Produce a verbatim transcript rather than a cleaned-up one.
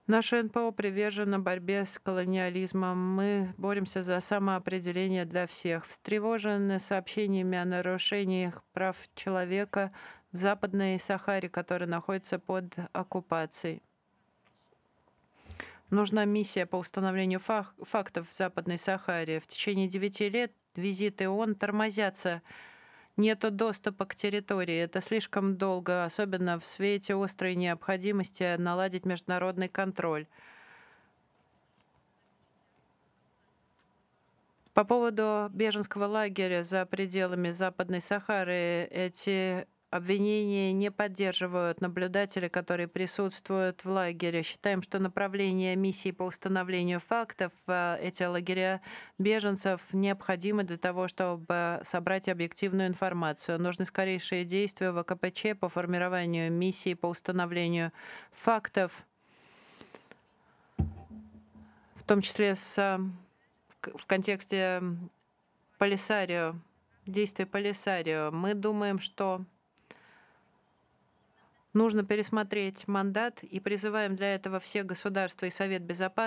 Наше эн пэ о привержено борьбе с колониализмом. Мы боремся за самоопределение для всех. Встревожены сообщениями о нарушениях прав человека в Западной Сахаре, которая находится под оккупацией. Нужна миссия по установлению фах- фактов в Западной Сахаре. В течение девяти лет визиты ООН тормозятся. Нету доступа к территории. Это слишком долго, особенно в свете острой необходимости наладить международный контроль. По поводу беженского лагеря за пределами Западной Сахары, эти обвинения не поддерживают наблюдатели, которые присутствуют в лагере. Считаем, что направление миссии по установлению фактов в эти лагеря беженцев необходимы для того, чтобы собрать объективную информацию. Нужны скорейшие действия в а ка пэ че по формированию миссии по установлению фактов, в том числе с, а, в к- в контексте Полисарио, действия Полисарио. Мы думаем, что нужно пересмотреть мандат и призываем для этого все государства и Совет Безопасности